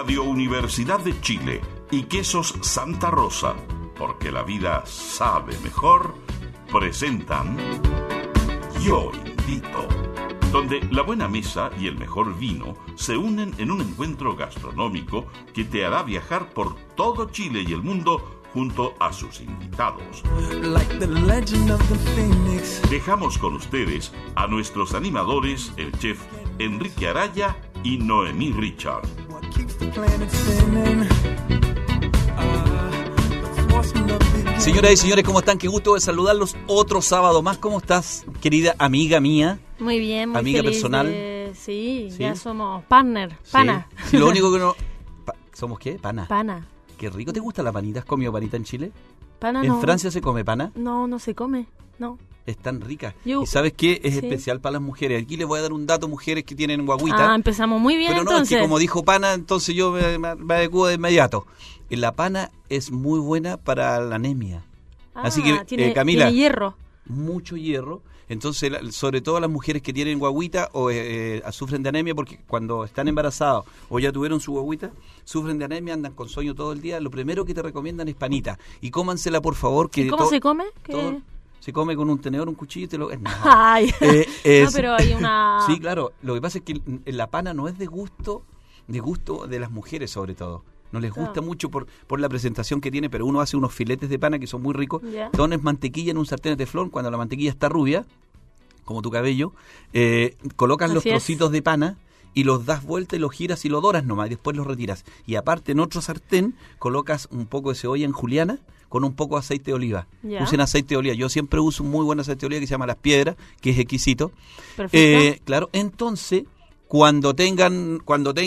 Radio Universidad de Chile y Quesos Santa Rosa, porque la vida sabe mejor, presentan Yo Invito, donde la buena mesa y el mejor vino se unen en un encuentro gastronómico que te hará viajar por todo Chile y el mundo junto a sus invitados. Dejamos con ustedes a nuestros animadores, el chef Enrique Araya y Noemí Richard. Señoras y señores, ¿cómo están? Qué gusto de saludarlos otro sábado más. ¿Cómo estás, querida amiga mía? Muy bien, muy amiga feliz personal. Sí, ya somos partner, pana. Sí, lo único que no... ¿Somos qué? Pana. Pana. Qué rico. ¿Te gusta la panita? ¿Has comido panita en Chile? Pana ¿En no. Francia se come pana? No se come, no. Es tan rica. ¿Y sabes qué? Es sí. especial para las mujeres. Aquí les voy a dar un dato, mujeres que tienen guagüita. Ah, empezamos muy bien. Pero no, entonces. es que como dijo pana, entonces yo me adecuo de inmediato. La pana es muy buena para la anemia. Así que, Camila, tiene hierro. Mucho hierro. Entonces, sobre todo las mujeres que tienen guagüita o sufren de anemia, porque cuando están embarazadas o ya tuvieron su guagüita, sufren de anemia, andan con sueño todo el día, lo primero que te recomiendan es panita. Y cómansela, por favor. Que ¿Y cómo se come? Se come con un tenedor, un cuchillo y te lo... No. Ay, no, pero hay una... Sí, claro. Lo que pasa es que la pana no es de gusto de las mujeres, sobre todo. No les gusta mucho por la presentación que tiene, pero uno hace unos filetes de pana que son muy ricos. Yeah. Pones mantequilla en un sartén de teflón. Cuando la mantequilla está rubia, como tu cabello, colocas los trocitos de pana y los das vuelta y los giras y lo doras nomás y después los retiras. Y aparte en otro sartén colocas un poco de cebolla en juliana con un poco de aceite de oliva. Yeah. Usen aceite de oliva. Yo siempre uso un muy buen aceite de oliva que se llama Las Piedras, que es exquisito. Perfecto. Claro, entonces cuando tengan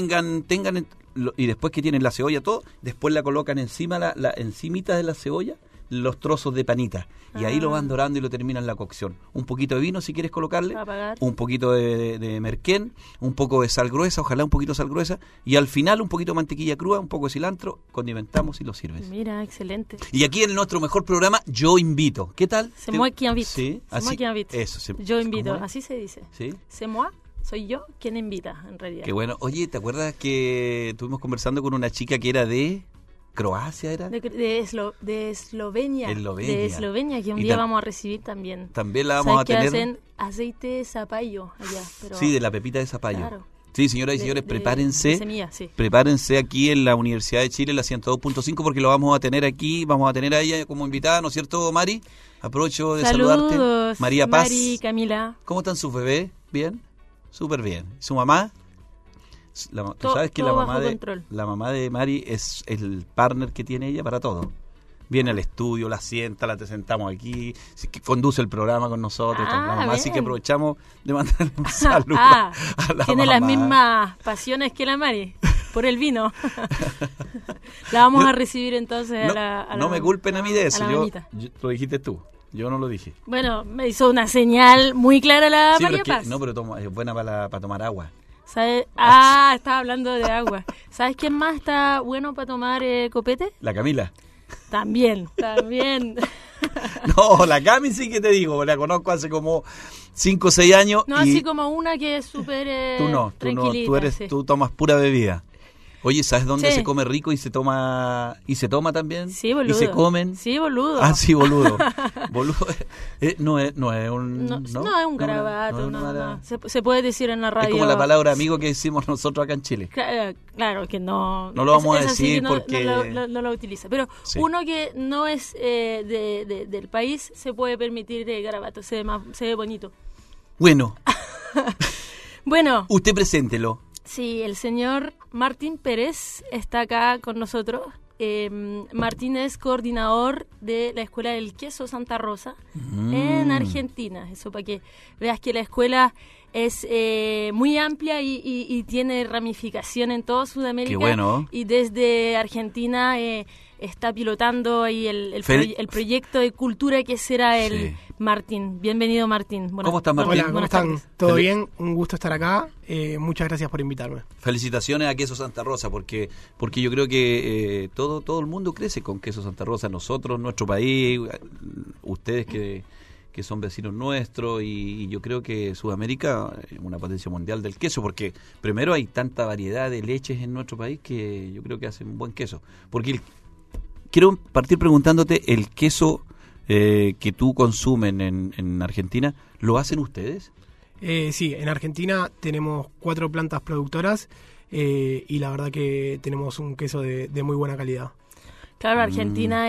y después que tienen la cebolla todo, después la colocan encima encimita de la cebolla los trozos de panita y ahí lo van dorando y lo terminan la cocción. Un poquito de vino si quieres colocarle, un poquito de merquén, un poco de sal gruesa, ojalá un poquito de sal gruesa y al final un poquito de mantequilla cruda, un poco de cilantro, condimentamos y lo sirves. Mira, excelente. Y aquí en nuestro mejor programa Yo Invito. ¿Qué tal? C'est moi qui invite. Sí, así. Eso, yo invito, así se dice. Sí. C'est moi. Soy yo quien invita, en realidad. Qué bueno. Oye, ¿te acuerdas que estuvimos conversando con una chica que era de Croacia, era? De Eslovenia. De Eslovenia, que un día vamos a recibir también. También la vamos a tener. ¿Sabes que hacen aceite de zapallo allá? Pero... Sí, de la pepita de zapallo. Claro. Sí, señoras y señores, prepárense. De semilla, sí. Prepárense aquí en la Universidad de Chile, la 102.5, porque lo vamos a tener aquí, vamos a tener a ella como invitada, ¿no es cierto, Mari? Aprovecho de saludarte. María Paz. Mari, Camila. ¿Cómo están sus bebés? ¿Bien? Súper bien. ¿Su mamá? Tú sabes que la mamá de Mari es el partner que tiene ella para todo. Viene al estudio, la sienta, te sentamos aquí, que conduce el programa con nosotros. La mamá, bien. Así que aprovechamos de mandarle un saludo a la tiene mamá. Las mismas pasiones que la Mari, por el vino. La vamos a recibir entonces no me culpen a mí de eso, yo lo dijiste tú. Yo no lo dije. Bueno, me hizo una señal muy clara la María Paz. No, pero es buena para tomar agua. ¿Sabes? Estaba hablando de agua. ¿Sabes quién más está bueno para tomar copete? La Camila. También. No, la Cami sí que te digo, la conozco hace como 5 o 6 años. No, así como una que es súper tranquilita. Tú tomas pura bebida. Oye, ¿sabes dónde se come rico y se toma también? Sí, boludo. Y se comen. Sí, boludo. Ah, sí, boludo. Boludo no es un... No es un garabato, no. Se puede decir en la radio. Es como la palabra amigo que decimos nosotros acá en Chile. Claro que no... No lo vamos a decir porque... No lo utiliza. Pero uno que no es del país se puede permitir garabato. Se ve bonito. Bueno. Bueno. Usted preséntelo. Sí, el señor Martín Pérez está acá con nosotros. Martín es coordinador de la Escuela del Queso Santa Rosa en Argentina. Eso para que veas que la escuela es muy amplia y tiene ramificación en toda Sudamérica. Qué bueno. Y desde Argentina está pilotando ahí el proyecto de cultura que será el Martín. Bienvenido, Martín. ¿Cómo estás, Martín? Hola, ¿cómo están? ¿Todo bien? Un gusto estar acá. Muchas gracias por invitarme. Felicitaciones a Queso Santa Rosa, porque yo creo que todo el mundo crece con Queso Santa Rosa. Nosotros, nuestro país, ustedes que son vecinos nuestros, y yo creo que Sudamérica es una potencia mundial del queso, porque primero hay tanta variedad de leches en nuestro país que yo creo que hacen un buen queso. Porque quiero partir preguntándote, ¿el queso que tú consumes en Argentina, lo hacen ustedes? Sí, en Argentina tenemos 4 plantas productoras y la verdad que tenemos un queso de muy buena calidad. Claro, Argentina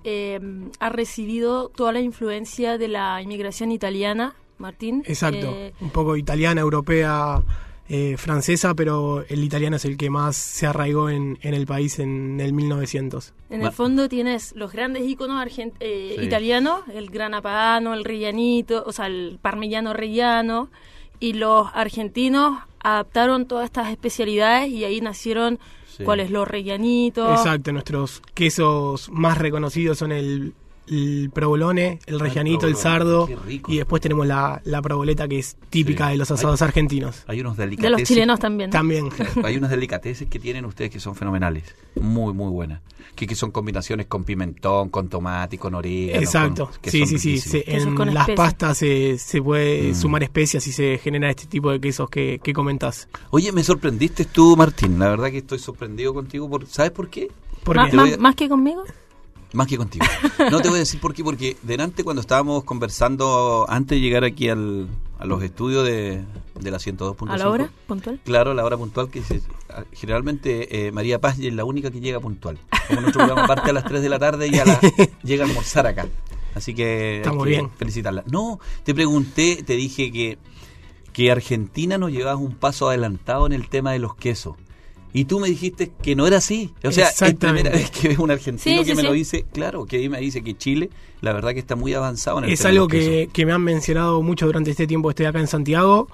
ha recibido toda la influencia de la inmigración italiana, Martín. Exacto, un poco italiana, europea, francesa, pero el italiano es el que más se arraigó en el país en el 1900. En el fondo tienes los grandes íconos italianos, el grana padano, el rellanito, o sea, el parmigiano reggiano, y los argentinos adaptaron todas estas especialidades y ahí nacieron cuáles, los rellanitos. Exacto, nuestros quesos más reconocidos son el provolone, el rellanito, el sardo, y después tenemos la proboleta, que es típica de los asados argentinos. Hay unos delicatessen. De los chilenos también. También. Hay unos delicatessen que tienen ustedes que son fenomenales, muy, muy buenas. Que son combinaciones con pimentón, con tomate, con orégano. Exacto, sí. En las pastas se puede sumar especias y se genera este tipo de quesos que comentás. Oye, me sorprendiste tú, Martín. La verdad que estoy sorprendido contigo. ¿Sabes por qué? ¿Más que conmigo? Más que contigo. No te voy a decir por qué, porque delante, cuando estábamos conversando, antes de llegar aquí a los estudios de la 102.5. ¿A la hora puntual? Claro, a la hora puntual, que generalmente María Paz es la única que llega puntual. Como nuestro programa parte a las 3 de la tarde, ella llega a almorzar acá. Así que estamos bien. Felicitarla. No, te pregunté, te dije que Argentina nos llevaba un paso adelantado en el tema de los quesos. Y tú me dijiste que no era así. O sea, es la primera vez que veo un argentino que me lo dice. Claro, que me dice que Chile, la verdad que está muy avanzado en el tema. Es algo que me han mencionado mucho durante este tiempo que estoy acá en Santiago.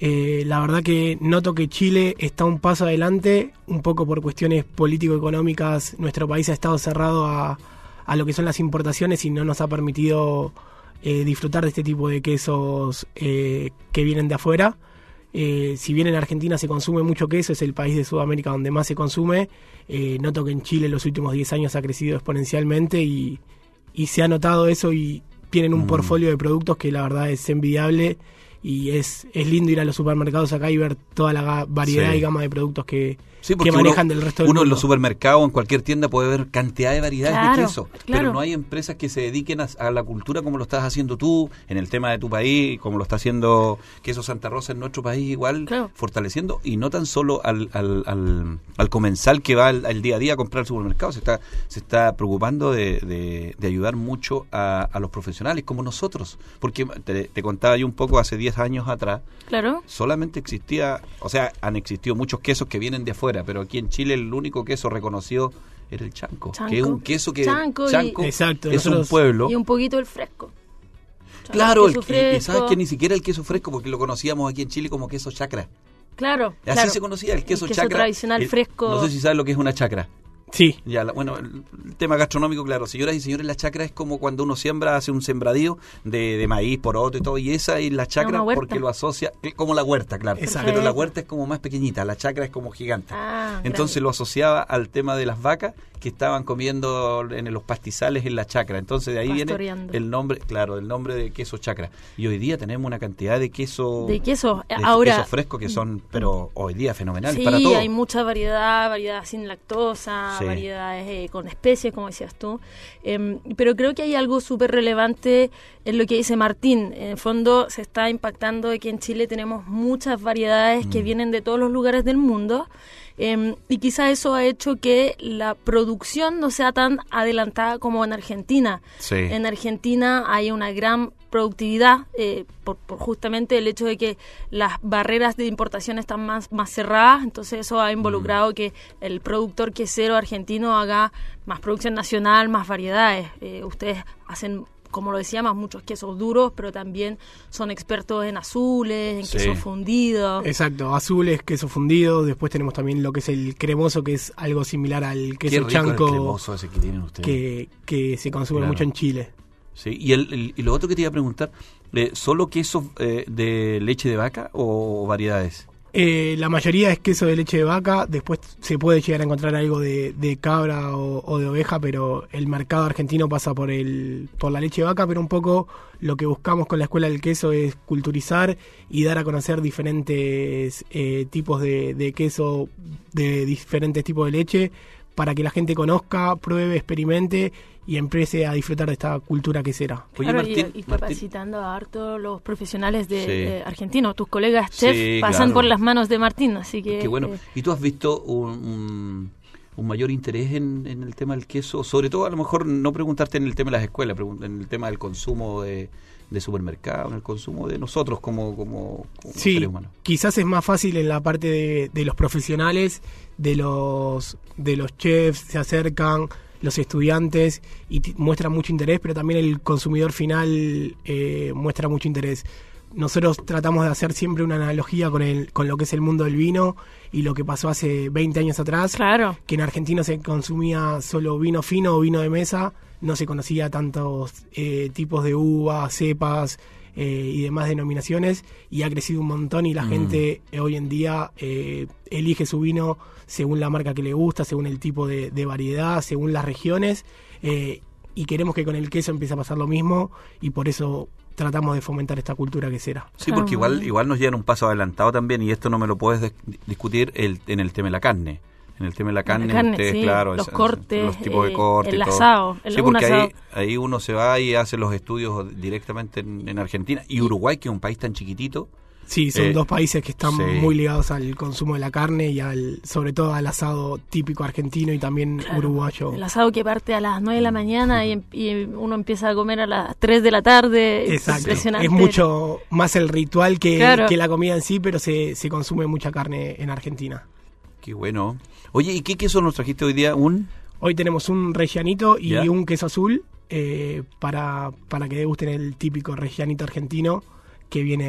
La verdad que noto que Chile está un paso adelante, un poco por cuestiones político-económicas. Nuestro país ha estado cerrado a lo que son las importaciones y no nos ha permitido disfrutar de este tipo de quesos que vienen de afuera. Si bien en Argentina se consume mucho queso, es el país de Sudamérica donde más se consume, noto que en Chile en los últimos 10 años ha crecido exponencialmente y se ha notado eso, y tienen un portfolio de productos que la verdad es envidiable, y es lindo ir a los supermercados acá y ver toda la variedad y gama de productos que manejan del resto del mundo. Uno en los supermercados, en cualquier tienda, puede ver cantidad de variedades de queso, pero no hay empresas que se dediquen a la cultura como lo estás haciendo tú en el tema de tu país, como lo está haciendo Queso Santa Rosa en nuestro país igual, fortaleciendo, y no tan solo al comensal que va al día a día a comprar al supermercado, se está preocupando de ayudar mucho a los profesionales como nosotros, porque te contaba yo un poco, hace 10 años atrás, solamente han existido muchos quesos que vienen de afuera, pero aquí en Chile el único queso reconocido era el chanco, que es un queso que chanco exacto, es un pueblo, y un poquito el fresco. Claro, y sabes que ni siquiera el queso fresco, porque lo conocíamos aquí en Chile como queso chacra. Así se conocía el queso chacra tradicional fresco. No sé si sabes lo que es una chacra. Sí. Bueno, el tema gastronómico, claro. Señoras y señores, la chacra es como cuando uno hace un sembradío de maíz, poroto y todo, y esa es la chacra porque lo asocia, como la huerta, claro. Exacto. Pero la huerta es como más pequeñita, la chacra es como gigante. Entonces lo asociaba al tema de las vacas que estaban comiendo en los pastizales en la chacra. Entonces de ahí viene el nombre, el nombre de queso chacra. Y hoy día tenemos una cantidad de queso fresco que son, pero hoy día fenomenales para todo. Sí, hay mucha variedad sin lactosa, variedades con especies, como decías tú. Pero creo que hay algo súper relevante en lo que dice Martín. En el fondo se está impactando de que en Chile tenemos muchas variedades que vienen de todos los lugares del mundo. Y quizá eso ha hecho que la producción no sea tan adelantada como en Argentina. En Argentina hay una gran productividad por justamente el hecho de que las barreras de importación están más cerradas, entonces eso ha involucrado que el productor quesero argentino haga más producción nacional, más variedades. Ustedes hacen, como lo decíamos, muchos quesos duros, pero también son expertos en azules, en quesos fundidos. Exacto, azules, queso fundido. Después tenemos también lo que es el cremoso, que es algo similar al queso chanco. El cremoso ese que tienen ustedes. Que se consume mucho en Chile. Sí, y lo otro que te iba a preguntar, ¿solo quesos de leche de vaca o variedades? La mayoría es queso de leche de vaca, después se puede llegar a encontrar algo de cabra o de oveja, pero el mercado argentino pasa por la leche de vaca, pero un poco lo que buscamos con la Escuela del Queso es culturizar y dar a conocer diferentes tipos de queso, de diferentes tipos de leche, para que la gente conozca, pruebe, experimente y empiece a disfrutar de esta cultura quesera. Oye, claro, y capacitando a harto los profesionales de argentinos. Tus colegas chefs pasan por las manos de Martín, así que... Qué bueno. ¿Y tú has visto un mayor interés en el tema del queso? Sobre todo, a lo mejor, no preguntarte en el tema de las escuelas, en el tema del consumo de supermercado, en el consumo de nosotros como seres humanos. Quizás es más fácil en la parte de los profesionales, de los chefs, se acercan los estudiantes y muestran mucho interés, pero también el consumidor final muestra mucho interés. Nosotros tratamos de hacer siempre una analogía con lo que es el mundo del vino y lo que pasó hace 20 años atrás, claro, que en Argentina se consumía solo vino fino o vino de mesa, no se conocía tantos tipos de uvas, cepas y demás denominaciones, y ha crecido un montón y la gente hoy en día elige su vino según la marca que le gusta, según el tipo de variedad, según las regiones, y queremos que con el queso empiece a pasar lo mismo, y por eso tratamos de fomentar esta cultura quesera. Sí, porque igual nos llevan un paso adelantado también, y esto no me lo puedes discutir en el tema de la carne. En el tema de la carne, ustedes, sí, claro, los cortes, los tipos de corte, el y todo. asado. Sí, porque ahí uno se va y hace los estudios directamente en Argentina. Y Uruguay, que es un país tan chiquitito. Sí, son dos países que están muy ligados al consumo de la carne y sobre todo al asado típico argentino y también uruguayo. El asado que parte a las 9 de la mañana y uno empieza a comer a las 3 de la tarde. Exacto. Impresionante. Es mucho más el ritual que la comida en sí, pero se consume mucha carne en Argentina. Qué bueno. Oye, ¿y qué queso nos trajiste hoy día? Hoy tenemos un rellanito y un queso azul para que degusten el típico rellanito argentino que viene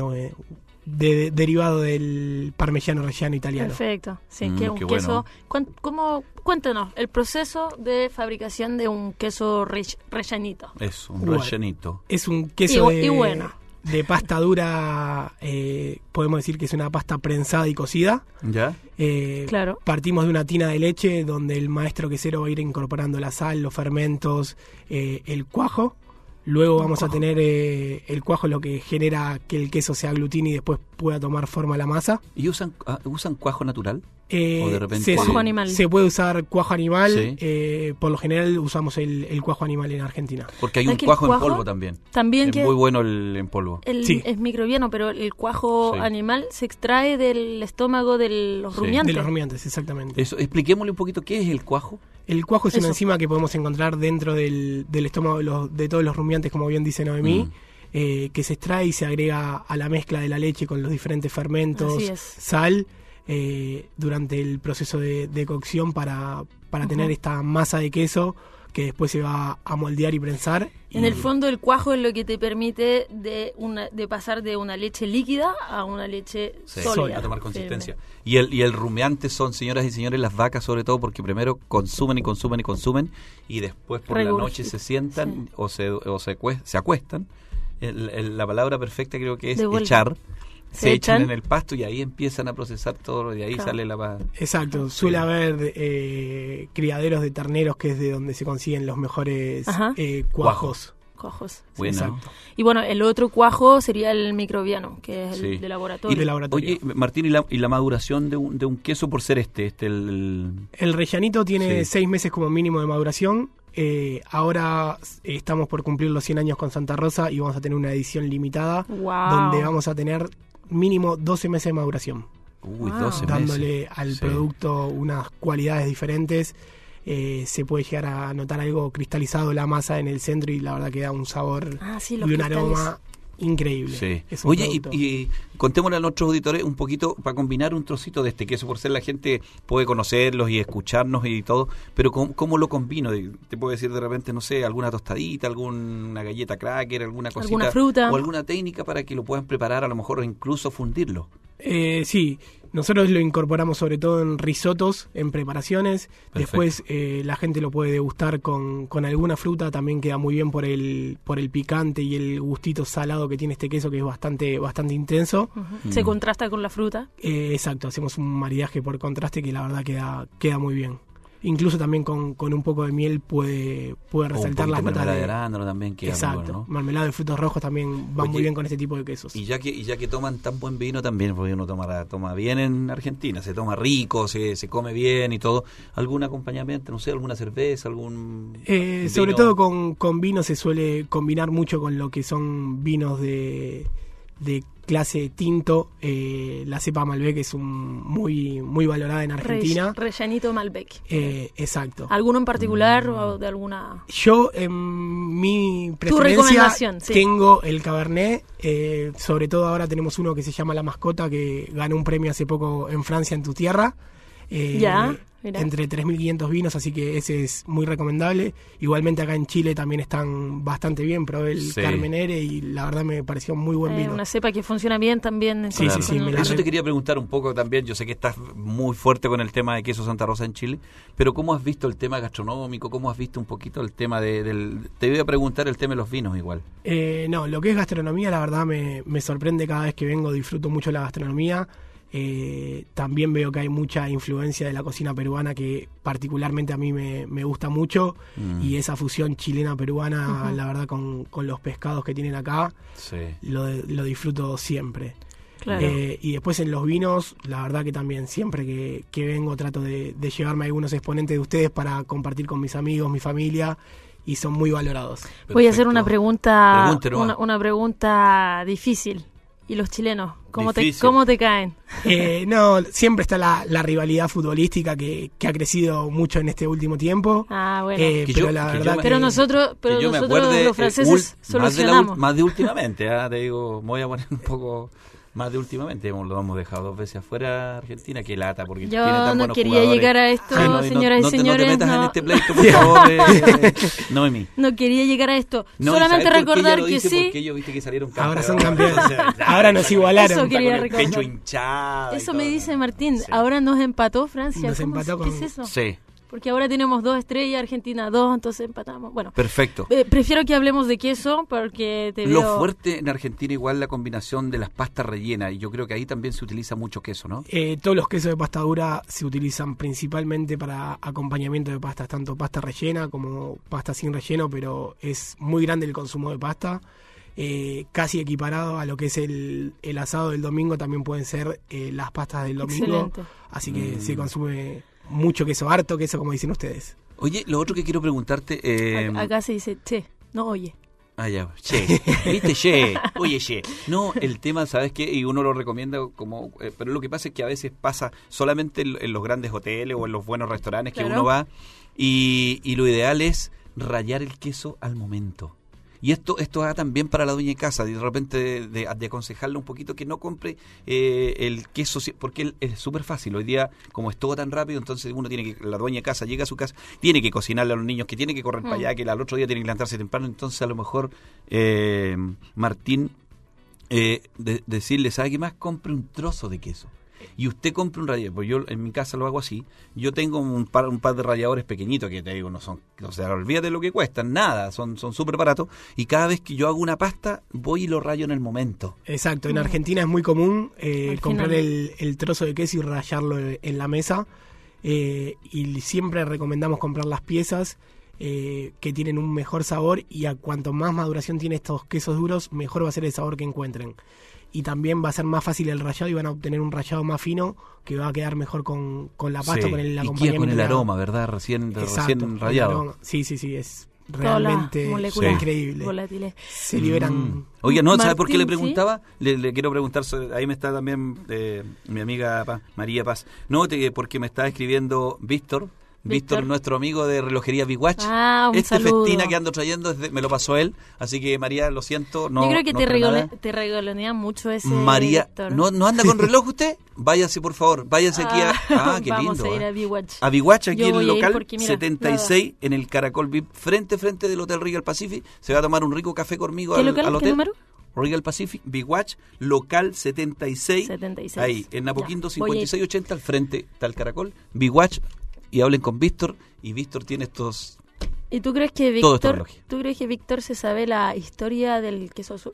derivado del parmigiano reggiano italiano. Perfecto. Sí, que es un queso. Bueno. Cuéntanos el proceso de fabricación de un queso rellanito. Es un rellanito. Es un queso bueno. De pasta dura, podemos decir que es una pasta prensada y cocida. ¿Ya? Claro. Partimos de una tina de leche donde el maestro quesero va a ir incorporando la sal, los fermentos, el cuajo. Luego vamos a tener el cuajo, lo que genera que el queso se aglutine y después pueda tomar forma la masa. ¿Y usan cuajo natural? ¿O de repente cuajo animal? Se puede usar cuajo animal. Sí. Por lo general usamos el cuajo animal en Argentina. Porque hay un cuajo en polvo también. También es muy bueno el en polvo. Es microbiano, pero el cuajo animal se extrae del estómago de los rumiantes. De los rumiantes, exactamente. Eso, expliquémosle un poquito qué es el cuajo. El cuajo es una enzima que podemos encontrar dentro del estómago de todos los rumiantes, como bien dice Noemí, que se extrae y se agrega a la mezcla de la leche con los diferentes fermentos, sal, durante el proceso de cocción para tener esta masa de queso que después se va a moldear y prensar. En el fondo el cuajo es lo que te permite de pasar de una leche líquida a una leche sólida. A tomar consistencia. Y el rumiante son, señoras y señores, las vacas sobre todo, porque primero consumen y después por la noche se sientan o se acuestan. La palabra perfecta creo que es echar. Se echan en el pasto y ahí empiezan a procesar todo y ahí sale la... Exacto, suele haber criaderos de terneros que es de donde se consiguen los mejores cuajos. Bueno. Exacto. Y bueno, el otro cuajo sería el microbiano, que es el de laboratorio. Oye, Martín, ¿y la maduración de un queso por ser el rellanito tiene 6 meses como mínimo de maduración. Ahora estamos por cumplir los 100 años con Santa Rosa y vamos a tener una edición limitada donde vamos a tener mínimo 12 meses de maduración. 12 meses. Dándole al producto unas cualidades diferentes. Se puede llegar a notar algo cristalizado la masa en el centro y la verdad que da un sabor y un aroma increíble. Sí. Oye, y contémosle a nuestros auditores un poquito para combinar un trocito de este queso, por ser la gente puede conocerlos y escucharnos y todo, pero ¿cómo lo combino? Te puedo decir de repente, no sé, alguna tostadita, alguna galleta cracker, alguna cosita, alguna fruta o alguna técnica para que lo puedan preparar, a lo mejor incluso fundirlo. Sí, Nosotros lo incorporamos sobre todo en risotos, en preparaciones. Perfecto. Después la gente lo puede degustar con alguna fruta. También queda muy bien por el picante y el gustito salado que tiene este queso, que es bastante intenso. Se contrasta con la fruta. Exacto, hacemos un maridaje por contraste que la verdad queda muy bien. Incluso también con un poco de miel puede resaltar las notas de arándano también queda. Exacto, muy bueno, ¿no? Mermelada de frutos rojos también va muy bien con este tipo de quesos. Y ya que toman tan buen vino también, porque uno toma bien en Argentina, se toma rico, se come bien y todo. ¿Algún acompañamiento? No sé, alguna cerveza, algún sobre vino? todo con vino se suele combinar mucho con lo que son vinos de clase tinto. La cepa Malbec es muy valorada en Argentina. Rellenito Malbec. Exacto. ¿Alguno en particular o de alguna...? Yo, en mi Tu preferencia, recomendación, sí. tengo el Cabernet. Sobre todo ahora tenemos uno que se llama La Mascota, que ganó un premio hace poco en Francia, en tu tierra. Ya, mira. Entre 3.500 vinos, así que ese es muy recomendable. Igualmente acá en Chile también están bastante bien. Probé el Carmenere y la verdad me pareció muy buen vino. Una cepa que funciona bien también. Sí, Claro. sí, Eso te quería preguntar un poco también. Yo sé que estás muy fuerte con el tema de queso Santa Rosa en Chile, pero ¿cómo has visto el tema gastronómico? ¿Cómo has visto un poquito el tema Te voy a preguntar el tema de los vinos igual. No, lo que es gastronomía, la verdad me sorprende cada vez que vengo. Disfruto mucho la gastronomía. También veo que hay mucha influencia de la cocina peruana que particularmente a mí me gusta mucho, y esa fusión chilena-peruana, la verdad, con los pescados que tienen acá, lo disfruto siempre. Claro. Y después en los vinos, la verdad que también siempre que vengo trato de llevarme algunos exponentes de ustedes para compartir con mis amigos, mi familia, y son muy valorados. Perfecto. Voy a hacer una pregunta, Pregúntelo. una pregunta difícil. ¿Y los chilenos? ¿Cómo Difícil. te caen? No, siempre está la rivalidad futbolística que ha crecido mucho en este último tiempo. Ah, bueno. Pero la verdad Pero nosotros los franceses solucionamos. Más de últimamente, te digo, me voy a poner un poco más de últimamente. Lo hemos dejado 2 veces afuera Argentina, que lata, porque tiene tan Yo no buenos quería jugadores. llegar a esto, señoras y señores. No te metas no. en este pleito, por favor, Noemí. No quería llegar a esto. No, Solamente ¿sabes por qué recordar ella lo que dice? sí. Porque ellos viste que salieron campeones. Ahora son campeones. Ahora nos igualaron. Eso quería Con el recordar. pecho hinchado y Eso todo. me dice Martín. Sí. Ahora nos empató Francia. Nos ¿Cómo empató ¿Qué con- es eso? Sí, Porque ahora tenemos 2 estrellas, Argentina 2, entonces empatamos. Bueno, perfecto. prefiero que hablemos de queso porque te Lo veo... fuerte en Argentina igual la combinación de las pastas rellenas, y yo creo que ahí también se utiliza mucho queso, ¿no? Todos los quesos de pasta dura se utilizan principalmente para acompañamiento de pastas, tanto pasta rellena como pasta sin relleno, pero es muy grande el consumo de pasta. Casi equiparado a lo que es el asado del domingo, también pueden ser las pastas del domingo. Excelente. Así que se consume mucho queso, harto queso, como dicen ustedes. Oye, lo otro que quiero preguntarte... Acá se dice che, no oye. Ah, ya, che, ¿viste? Che, oye, che. No, el tema, ¿sabes qué? Y uno lo recomienda como... pero lo que pasa es que a veces pasa solamente en los grandes hoteles o en los buenos restaurantes que Claro. uno va, y lo ideal es rallar el queso al momento. Y esto va también para la dueña de casa, de repente de aconsejarle un poquito que no compre el queso, porque es súper fácil. Hoy día, como es todo tan rápido, entonces uno tiene que, la dueña de casa llega a su casa, tiene que cocinarle a los niños, que tiene que correr para allá, que al otro día tiene que levantarse temprano. Entonces a lo mejor, Martín, decirle, ¿sabe qué más? Compre un trozo de queso. Y usted compra un rallador, pues yo en mi casa lo hago así. Yo tengo un par de ralladores pequeñitos que te digo, no son, o sea, olvídate lo que cuestan, nada, son súper baratos. Y cada vez que yo hago una pasta, voy y lo rayo en el momento. Exacto, en Argentina es muy común comprar final. el trozo de queso y rallarlo en la mesa. Y siempre recomendamos comprar las piezas que tienen un mejor sabor, y a cuanto más maduración tiene estos quesos duros, mejor va a ser el sabor que encuentren. Y también va a ser más fácil el rallado y van a obtener un rallado más fino que va a quedar mejor con la pasta, Sí, con el y acompañamiento. queda con el de la- aroma, ¿verdad? Recién Exacto, rallado. el aroma. Sí, es Todas las realmente moléculas increíble. volátiles. Se liberan. Oye, no, ¿sabe por qué le Martín, preguntaba? Le quiero preguntar, ahí me está también mi amiga María Paz. No, porque me está escribiendo Víctor, nuestro amigo de relojería Big Watch. Ah, un saludo. festina que ando trayendo me lo pasó él, así que María, lo siento, no. Yo creo que no te, trae nada. te regalonea mucho ese María, Víctor. ¿no anda con reloj usted? Váyase, por favor, váyase aquí a... qué Vamos lindo. a ir a B-Watch. A Big Watch, aquí Yo en voy el a ir local porque, mira, 76, en el Caracol VIP, frente del Hotel Regal Pacific. Se va a tomar un rico café conmigo ¿Qué al local? ¿Qué hotel. número? Royal Pacific, Big Watch, local 76. 76. Ahí, en Apoquindo Ya, voy a ir. 5680, al frente está el Caracol, Big Watch, y hablen con Víctor, y Víctor tiene estos... ¿Y tú crees que Todo esto Víctor, reloj. tú crees que Víctor se sabe la historia del queso azul?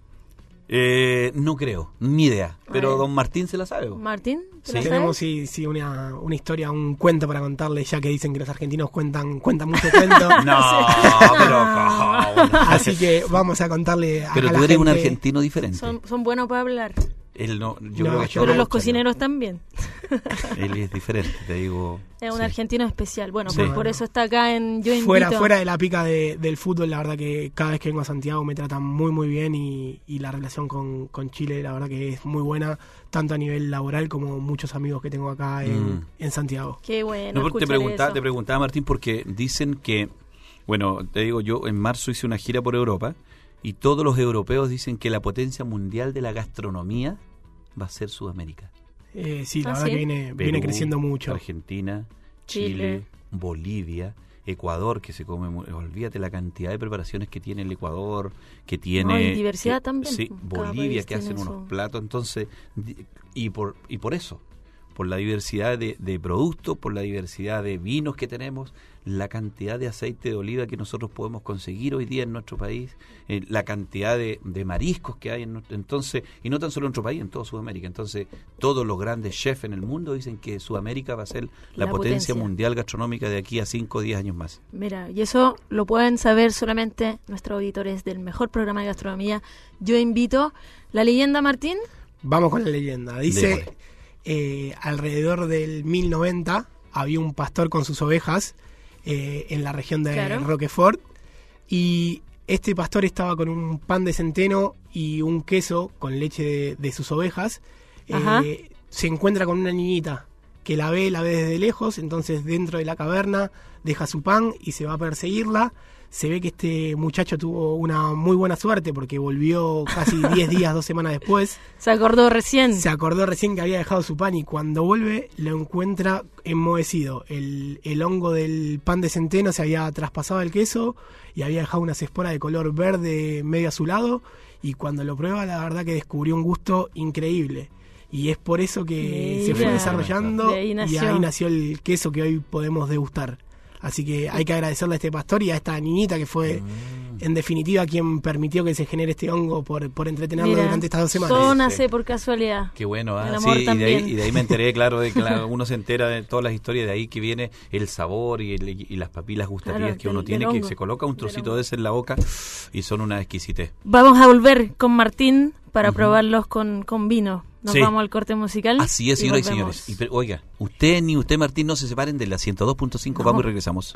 No creo, ni idea, pero Ay. don Martín se la sabe. Martín, ¿te Sí. la Tenemos sabes? una historia, un cuento para contarle, ya que dicen que los argentinos cuentan mucho cuento. No, pero ¿cómo? Así que vamos a contarle a Pero la tú eres un gente- argentino diferente. Son buenos para hablar, Él no, yo No, creo que yo es pero todo los lo cocineros también. contrario. Él es diferente, te digo. Es un Sí. argentino especial. Bueno, Sí. por eso está acá en Yo Invito. Fuera de la pica del fútbol, la verdad que cada vez que vengo a Santiago me tratan muy bien y la relación con Chile, la verdad que es muy buena, tanto a nivel laboral como muchos amigos que tengo acá en Santiago. Qué bueno. No, te escuchar eso. preguntaba, Martín, porque dicen que, bueno, te digo, yo en marzo hice una gira por Europa y todos los europeos dicen que la potencia mundial de la gastronomía va a ser Sudamérica. Sí, la verdad ¿sí? que viene Perú, creciendo mucho. Argentina, Chile. Chile, Bolivia, Ecuador, que se come, olvídate la cantidad de preparaciones que tiene el Ecuador, que tiene... No, y diversidad también. Sí, Cada Bolivia, país que hacen tiene unos su- platos, entonces, y por eso, por la diversidad de productos, por la diversidad de vinos que tenemos, la cantidad de aceite de oliva que nosotros podemos conseguir hoy día en nuestro país, la cantidad de mariscos que hay entonces, y no tan solo en nuestro país, en toda Sudamérica. Entonces, todos los grandes chefs en el mundo dicen que Sudamérica va a ser la potencia mundial gastronómica de aquí a 5 o 10 años más. Mira, y eso lo pueden saber solamente nuestros auditores del mejor programa de gastronomía. Yo invito. La leyenda, Martín. Vamos con la leyenda. Dice, alrededor del 1090 había un pastor con sus ovejas en la región de Claro. Roquefort, y este pastor estaba con un pan de centeno y un queso con leche de sus ovejas. Ajá. Se encuentra con una niñita que la ve desde lejos, entonces dentro de la caverna deja su pan y se va a perseguirla. Se ve que este muchacho tuvo una muy buena suerte porque volvió casi 10 días, 2 semanas después. Se acordó recién. Se acordó recién que había dejado su pan y cuando vuelve lo encuentra enmohecido. El hongo del pan de centeno se había traspasado el queso y había dejado unas esporas de color verde medio azulado, y cuando lo prueba la verdad que descubrió un gusto increíble. Y es por eso que se fue Mira. desarrollando De ahí y nació. ahí nació el queso que hoy podemos degustar. Así que hay que agradecerle a este pastor y a esta niñita que fue, en definitiva, quien permitió que se genere este hongo por entretenerlo Mira, durante estas 2 semanas. todo Sí. nace por casualidad. Qué bueno, El ¿ah? amor Sí, también. y de ahí me enteré, claro, de que uno se entera de todas las historias, de ahí que viene el sabor y las papilas gustativas Claro, que uno del tiene, que hongo. se coloca un Del trocito hongo. de ese en la boca y son una exquisitez. Vamos a volver con Martín para probarlos con vino. Nos Sí. vamos al corte musical. Así es, señoras y volvemos. señores. Oiga, usted ni usted, Martín, no se separen de la 102.5, No. vamos y regresamos.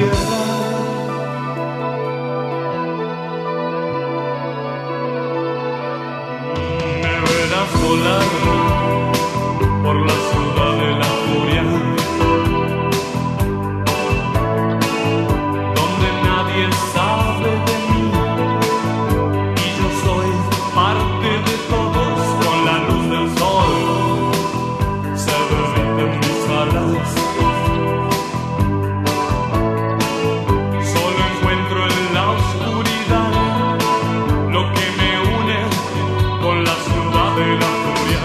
tierra. Me verás volar por la ciudad de la furia, donde nadie sabe de mí y yo soy parte de todos. Con la luz del sol se derriten mis alas. Solo encuentro en la oscuridad lo que me une con la ciudad de la furia.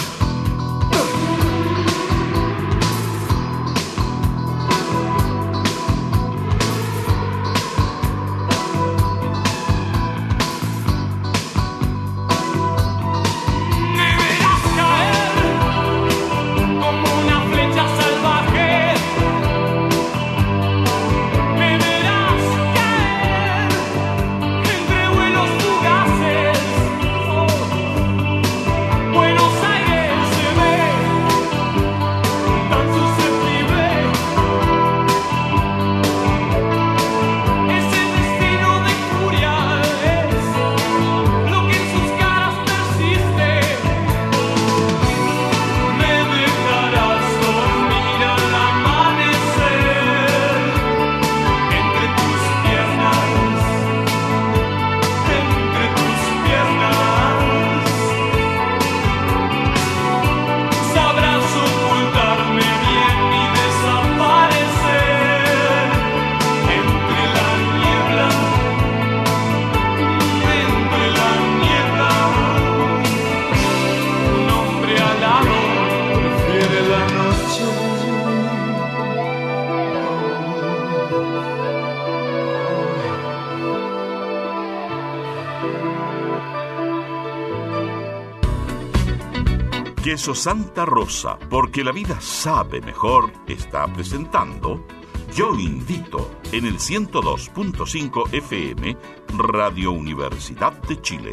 Me verás caer como una flecha salvaje. Me verás caer entre vuelos fugaces. Buenos Aires se ve tan susceptible. Ese destino de furia es lo que en sus caras persiste. Me dejarás dormir al amanecer entre tus piernas, entre tus piernas. Sabrás ocultarme bien y desaparecer entre la niebla, entre la niebla. Un hombre alado prefiere la noche. Queso Santa Rosa, porque la vida sabe mejor, está presentando Yo Invito en el 102.5 FM, Radio Universidad de Chile.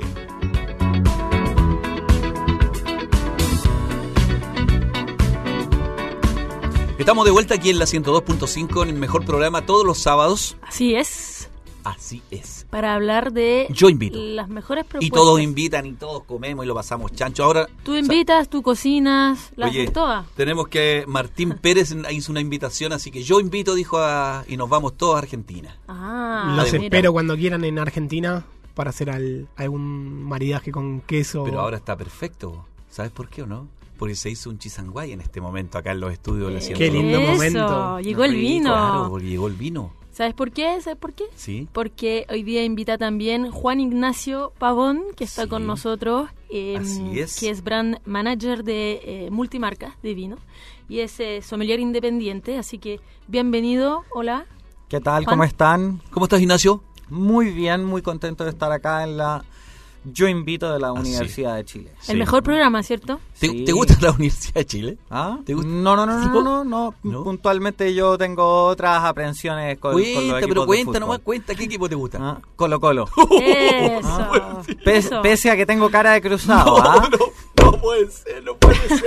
Estamos de vuelta aquí en la 102.5 en el mejor programa todos los sábados. Así es, Así es. para hablar de Yo invito. las mejores propuestas. Y todos invitan y todos comemos y lo pasamos chancho. Ahora, Tú invitas, tú cocinas, las oye, haces todas. tenemos que... Martín Pérez hizo una invitación, así que yo invito, dijo, y nos vamos todos a Argentina. Ah, Los mira. espero cuando quieran en Argentina para hacer algún maridaje con queso. Pero ahora está perfecto. ¿Sabes por qué o no? Porque se hizo un chisanguay en este momento acá en los estudios de la Qué lindo Eso, momento. llegó el vino. Claro, porque llegó el vino. ¿Sabes por qué? ¿Sabes por qué? Sí. Porque hoy día invita también Juan Ignacio Pavón, que está Sí. con nosotros, Así es. que es brand manager de multimarcas de vino y es sommelier independiente, así que bienvenido, hola. ¿Qué tal? Juan. ¿Cómo están? ¿Cómo estás, Ignacio? Muy bien, muy contento de estar acá en la Yo Invito de la Universidad de Chile. El mejor programa, ¿cierto? Sí. ¿Te gusta la Universidad de Chile? ¿Ah? ¿Te gusta? No. ¿No? Puntualmente yo tengo otras aprensiones con los equipos Cuenta, pero de cuenta fútbol. nomás, cuenta. ¿Qué equipo te gusta? Ah, Colo Colo. Eso. Eso. Pese a que tengo cara de cruzado, ¿ah? No puede ser, no puede ser.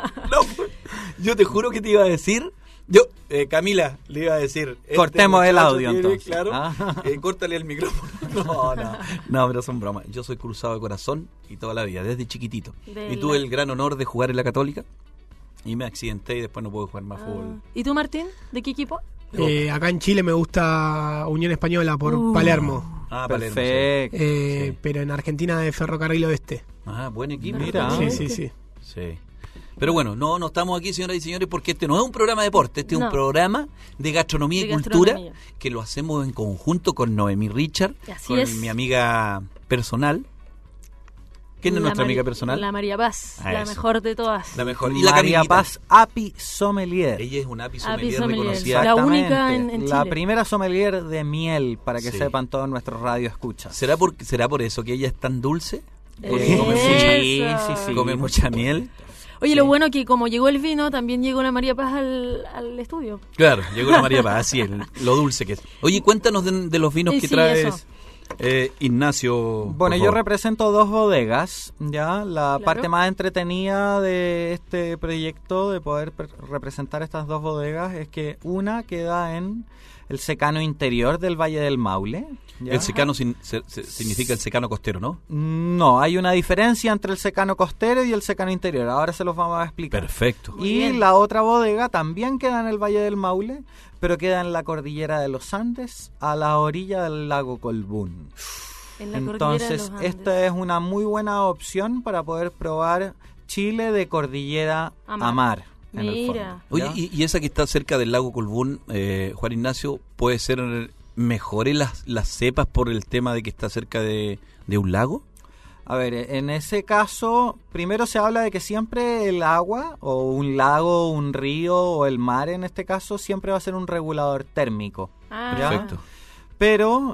Yo te juro que te iba a decir... Camila, le iba a decir... Cortemos el muchacho audio, tiene, entonces. Claro, Ah. córtale el micrófono. No, pero son bromas. Yo soy cruzado de corazón y toda la vida, desde chiquitito. De Y tuve la- el gran honor de jugar en la Católica y me accidenté y después no pude jugar más fútbol. ¿Y tú, Martín? ¿De qué equipo? Acá en Chile me gusta Unión Española por Palermo. Ah, Palermo, sí. Perfecto. Sí. Pero en Argentina de Ferrocarril Oeste. Ah, buen equipo. Mira. Sí. Sí. Pero bueno, no estamos aquí, señoras y señores, porque este no es un programa de deporte, este es No. un programa de gastronomía De y cultura gastronomía. que lo hacemos en conjunto con Noemí Richard, Así con es. mi amiga personal. ¿Quién es La nuestra amiga Mari- personal? La María Paz, Ah, la eso. mejor de todas. La mejor. Y la María Camilita. Paz Api Sommelier. Ella es una api Api sommelier sommelier. reconocida. La única Exactamente. en La Chile. primera sommelier de miel, para que Sí. sepan todos nuestros radioescuchas. ¿Será por eso que ella es tan dulce? Porque Eso. come Sí. come mucha miel. Oye, lo bueno que como llegó el vino, también llegó la María Paz al estudio. Claro, llegó la María Paz, así es, lo dulce que es. Oye, cuéntanos de los vinos que Sí, traes. eso. Ignacio. Bueno, por yo favor. represento 2 bodegas, ya. La Claro. parte más entretenida de este proyecto, de poder representar estas 2 bodegas, es que una queda en el secano interior del Valle del Maule. ¿ya? El secano significa el secano costero, ¿no? No, hay una diferencia entre el secano costero y el secano interior. Ahora se los vamos a explicar. Perfecto. Muy Y bien. la otra bodega también queda en el Valle del Maule, pero queda en la cordillera de los Andes, a la orilla del lago Colbún. En la cordillera de Entonces, los Andes. esta es una muy buena opción para poder probar chile de cordillera A a mar. mar. En el Mira. fondo, Oye, ¿ya? y esa que está cerca del lago Colbún, Juan Ignacio, ¿puede ser mejores las cepas por el tema de que está cerca de un lago? A ver, en ese caso, primero se habla de que siempre el agua, o un lago, un río, o el mar en este caso, siempre va a ser un regulador térmico. Ah, ¿ya? Perfecto. Pero,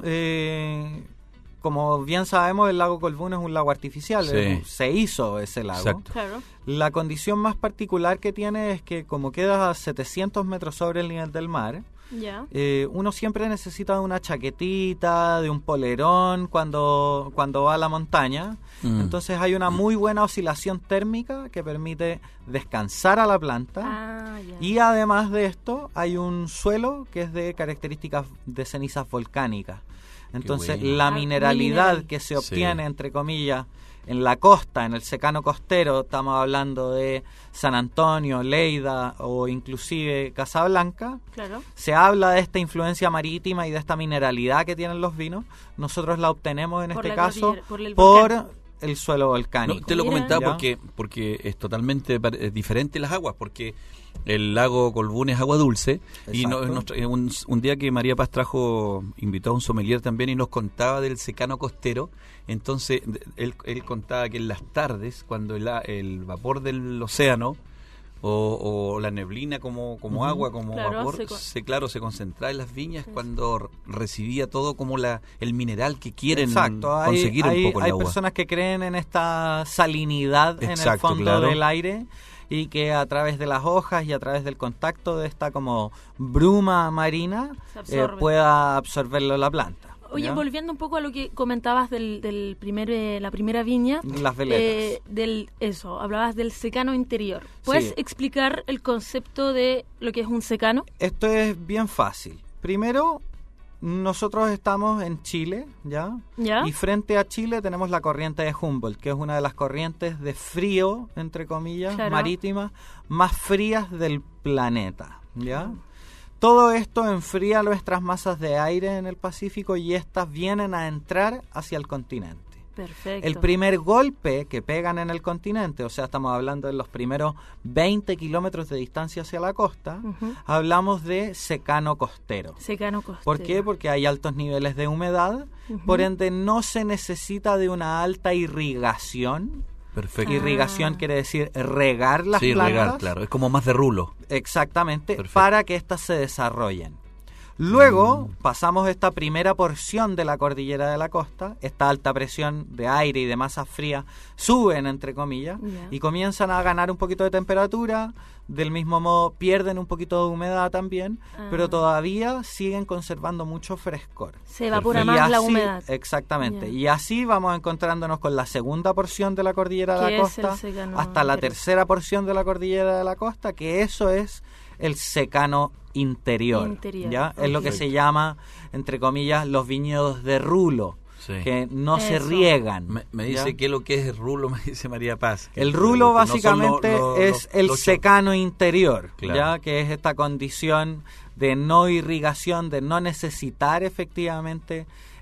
como bien sabemos, el lago Colbún es un lago artificial. Sí. Se hizo ese lago. Exacto. Claro. La condición más particular que tiene es que como queda a 700 metros sobre el nivel del mar, Ya. uno siempre necesita de una chaquetita, de un polerón cuando va a la montaña. Mm. Entonces hay una muy buena oscilación térmica que permite descansar a la planta. Ah, ya. Y además de esto, hay un suelo que es de características de cenizas volcánicas. Entonces, bueno. la Ah, muy mineralidad mineral. que se Sí. obtiene, entre comillas, en la costa, en el secano costero, estamos hablando de San Antonio, Lleida o inclusive Casablanca, Claro. se habla de esta influencia marítima y de esta mineralidad que tienen los vinos. Nosotros la obtenemos en Por este la caso cordillera, por el por volcán. el suelo volcánico. No, te lo Mira. comentaba ¿Ya? porque es totalmente diferente las aguas, porque el lago Colbún es agua dulce y Exacto. un día que María Paz invitó a un sommelier también y nos contaba del secano costero. Entonces él contaba que en las tardes, cuando el vapor del océano o la neblina como Ujú. agua, como Claro, vapor, se concentraba en las viñas cuando recibía todo como el mineral que quieren Exacto, conseguir un poco el hay agua. personas que creen en esta salinidad en el Exacto, fondo claro. del aire y que a través de las hojas y a través del contacto de esta como bruma marina Se absorbe. pueda absorberlo la planta. Oye, ¿ya? volviendo un poco a lo que comentabas del la primera viña. Las veletas. Hablabas del secano interior. ¿Puedes Sí. explicar el concepto de lo que es un secano? Esto es bien fácil. Primero, nosotros estamos en Chile, ¿ya? ¿Ya? Y frente a Chile tenemos la corriente de Humboldt, que es una de las corrientes de frío, entre comillas, Claro. marítimas, más frías del planeta, ¿ya? Todo esto enfría nuestras masas de aire en el Pacífico y estas vienen a entrar hacia el continente. Perfecto. El primer golpe que pegan en el continente, o sea, estamos hablando de los primeros 20 kilómetros de distancia hacia la costa, Ujú. hablamos de secano costero. Secano costero. ¿Por qué? Porque hay altos niveles de humedad, Ujú. por ende no se necesita de una alta irrigación. Perfecto. Irrigación quiere decir regar las Sí, plantas. regar, claro. Es como más de rulo. Exactamente, Perfecto. para que éstas se desarrollen. Luego pasamos esta primera porción de la cordillera de la costa, esta alta presión de aire y de masa fría suben, entre comillas, Ya. y comienzan a ganar un poquito de temperatura, del mismo modo pierden un poquito de humedad también, Ah. pero todavía siguen conservando mucho frescor. Se evapora Y más la así- humedad. Exactamente. Ya. Y así vamos encontrándonos con la segunda porción de la cordillera de Que la es el costa secano hasta la interior. tercera porción de la cordillera de la costa, que eso es el secano interior. Interior, ¿ya? Es lo que ok. se llama, entre comillas, los viñedos de rulo, Sí. que no se Eso. riegan. Me ¿ya? dice que lo que es el rulo, me dice María Paz. Que El rulo no son básicamente es el los secano interior, Claro. ya que es esta condición de no irrigación, de no necesitar efectivamente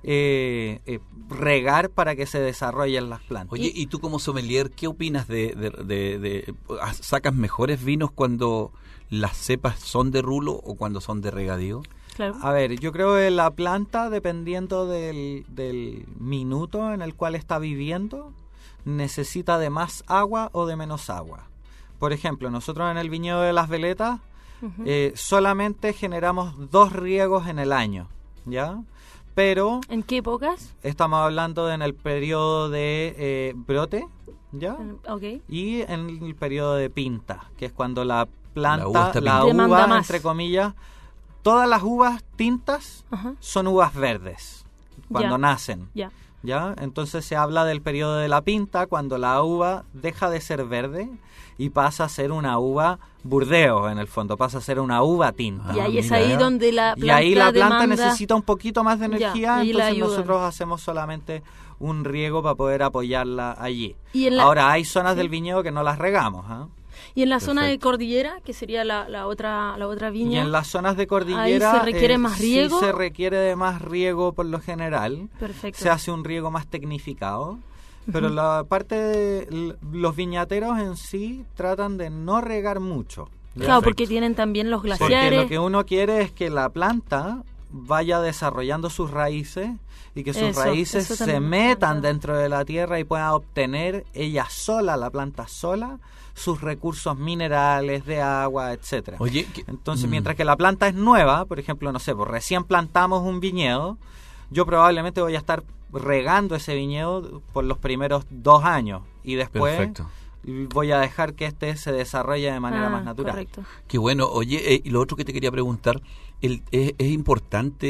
regar para que se desarrollen las plantas. Oye, y tú como sommelier, ¿qué opinas sacas mejores vinos cuando las cepas son de rulo o cuando son de regadío? Claro. A ver, yo creo que la planta, dependiendo del minuto en el cual está viviendo, necesita de más agua o de menos agua. Por ejemplo, nosotros en el viñedo de Las Veletas Ujú. solamente generamos 2 riegos en el año, ¿ya? Pero ¿En qué épocas? estamos hablando en el periodo de brote, ¿ya? Ok. Y en el periodo de pinta, que es cuando la La uva planta, está la pintada. uva, Demanda más. entre comillas, todas las uvas tintas Ajá. son uvas verdes, cuando Ya. nacen. Ya. ¿Ya? Entonces se habla del periodo de la pinta, cuando la uva deja de ser verde y pasa a ser una uva burdeo, en el fondo, pasa a ser una uva tinta. Y ahí es mira, ahí ya. donde la planta Y ahí la planta demanda- necesita un poquito más de Ya, energía, y la entonces ayudan. nosotros hacemos solamente un riego para poder apoyarla allí. Y en la- Ahora, hay zonas Sí. del viñedo que no las regamos, ¿ah? Y en la zona de Perfecto. cordillera, que sería la otra Y viña, en las zonas de cordillera Ahí se requiere más riego. sí se requiere de más riego por lo general. perfecto. Se hace un riego más tecnificado. Pero la parte de los viñateros en sí tratan de no regar mucho. ¿ya? Claro, Perfecto. porque tienen también los Porque glaciares. lo que uno quiere es que la planta vaya desarrollando sus raíces y que sus Eso raíces se también me metan encanta. dentro de la tierra y pueda obtener ella sola, la planta sola, sus recursos minerales, de agua, etcétera. Oye, Entonces, mientras que la planta es nueva, por ejemplo, no sé, pues recién plantamos un viñedo, yo probablemente voy a estar regando ese viñedo por los primeros 2 años y después perfecto. voy a dejar que este se desarrolle de manera más natural. Correcto. Qué bueno. Oye, y lo otro que te quería preguntar, ¿es importante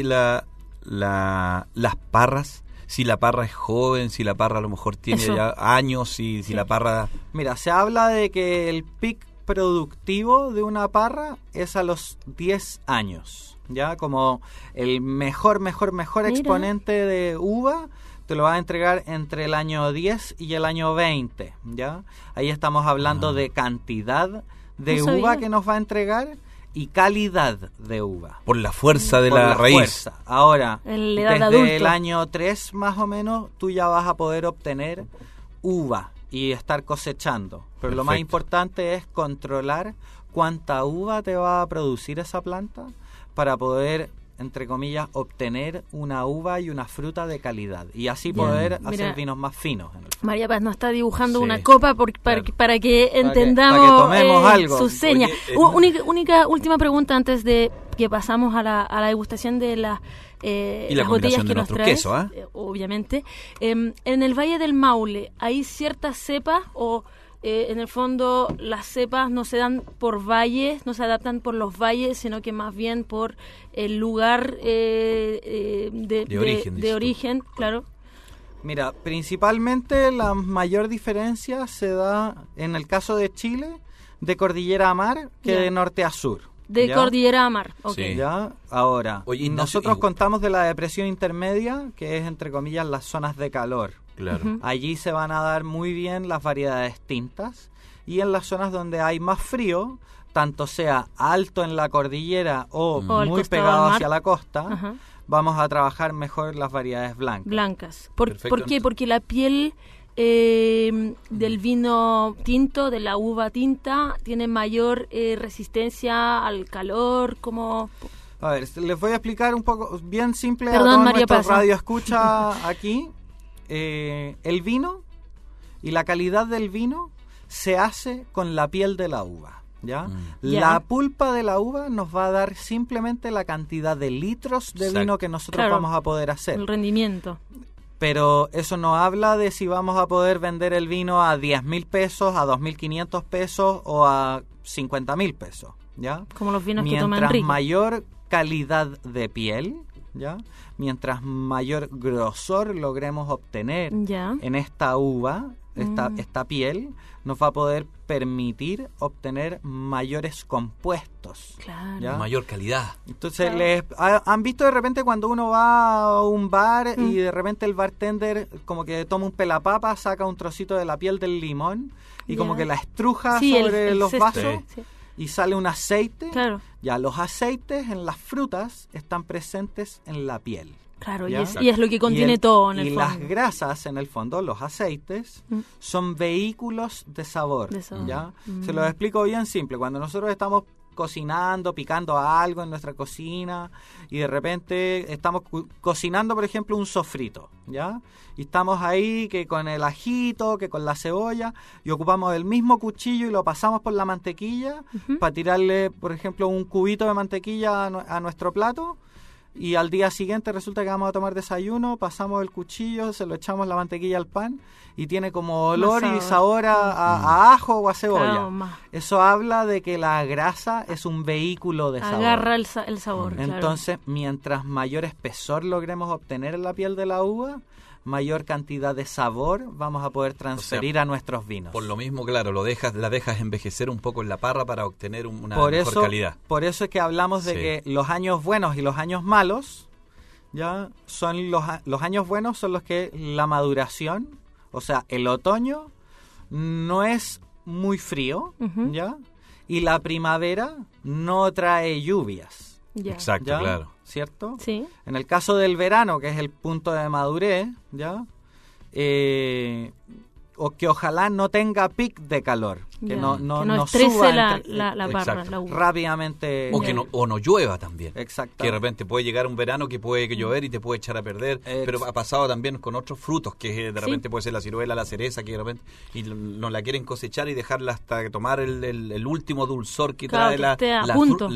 las parras? Si la parra es joven, si la parra a lo mejor tiene Eso. ya años, si Sí. la parra... Mira, se habla de que el pic productivo de una parra es a los 10 años, ¿ya? Como el mejor Mira. exponente de uva te lo va a entregar entre el año 10 y el año 20, ¿ya? Ahí estamos hablando de cantidad de No uva sabía. que nos va a entregar y calidad de uva. Por la fuerza de Por la raíz. fuerza. Ahora, La edad desde adulto. el año 3 más o menos, tú ya vas a poder obtener uva y estar cosechando. Pero lo más Perfecto. importante es controlar cuánta uva te va a producir esa planta para poder, entre comillas, obtener una uva y una fruta de calidad. Y así Ya. poder Mira. hacer vinos más finos. En el fondo. María Paz nos está dibujando Sí, una copa claro. para que entendamos para que tomemos algo. sus señas. Oye, Última pregunta antes de que pasamos a la degustación de las Y la las botellas combinación que de nos nuestro traes, queso, ¿ah? Obviamente. En el Valle del Maule, ¿hay ciertas cepas o en el fondo las cepas no se dan por valles, no se adaptan por los valles, sino que más bien por el lugar De origen, dices de tú. origen, claro? Mira, principalmente la mayor diferencia se da en el caso de Chile, de cordillera a mar, que Ya. de norte a sur. De ¿ya? cordillera a mar. Ok. Sí. ¿Ya? Ahora, Oye, Ignacio, nosotros y- contamos de la depresión intermedia, que es entre comillas las zonas de calor. Claro. Ujú. Allí se van a dar muy bien las variedades tintas, y en las zonas donde hay más frío, tanto sea alto en la cordillera o O al muy costado pegado del mar. hacia la costa, Ajá. vamos a trabajar mejor las variedades blancas. Blancas. ¿Por Perfecto. qué? Porque la piel del vino tinto, de la uva tinta, tiene mayor resistencia al calor, como... A ver, les voy a explicar un poco, bien simple Perdón, a todos María nuestros Paz. radioescucha aquí. El vino y la calidad del vino se hace con la piel de la uva, ¿ya? Ya. La pulpa de la uva nos va a dar simplemente la cantidad de litros de Exacto. vino que nosotros Claro. vamos a poder hacer. el rendimiento. Pero eso no habla de si vamos a poder vender el vino a 10.000 pesos, a 2.500 pesos o a 50.000 pesos, ¿ya? Como los vinos que toma Mientras Enrique. mayor calidad de piel, ¿ya? Mientras mayor grosor logremos obtener Ya. en esta uva, Mm. esta piel, nos va a poder permitir obtener mayores compuestos. Claro. ¿ya? Mayor calidad. Entonces, Claro. ¿han visto de repente cuando uno va a un bar Mm. y de repente el bartender como que toma un pelapapa, saca un trocito de la piel del limón y Ya. como que la estruja Sí, sobre el los cesto. vasos Sí. y sale un aceite? Claro, Ya, los aceites en las frutas están presentes en la piel. claro. ¿Ya? Y es lo que contiene todo en el y fondo. las grasas, en el fondo, los aceites, Mm. son vehículos de sabor. De sabor. ¿Ya? Mm. Se lo explico bien simple. Cuando nosotros estamos cocinando, picando algo en nuestra cocina y de repente estamos cocinando, por ejemplo, un sofrito, ¿ya? Y estamos ahí que con el ajito, que con la cebolla, y ocupamos el mismo cuchillo y lo pasamos por la mantequilla Ujú. para tirarle, por ejemplo, un cubito de mantequilla a nuestro plato. y al día siguiente resulta que vamos a tomar desayuno, pasamos el cuchillo, se lo echamos la mantequilla al pan y tiene como olor y sabor a ajo o a cebolla. Claro, más. Eso habla de que la grasa es un vehículo de sabor. Agarra el sabor. Entonces, mientras mayor espesor logremos obtener en la piel de la uva, mayor cantidad de sabor vamos a poder transferir a nuestros vinos. Por lo mismo, claro, la dejas envejecer un poco en la parra para obtener una mejor calidad. Por eso es que hablamos de que los años buenos y los años malos, ya son los años buenos son los que la maduración, o sea, el otoño no es muy frío, ¿ya? Y la primavera no trae lluvias. Ya. Exacto, ¿Ya? claro. ¿Cierto? Sí. En el caso del verano, que es el punto de madurez, ¿ya? O que ojalá no tenga pic de calor, que Ya. no que no suba estrese la barra, exacto. la uva. rápidamente. O que no llueva también. Exacto. Que de repente puede llegar un verano que puede llover y te puede echar a perder. Pero ha pasado también con otros frutos, que de repente puede ser la ciruela, la cereza, que de repente y no la quieren cosechar y dejarla hasta tomar el último dulzor que Claro, trae que esté a punto.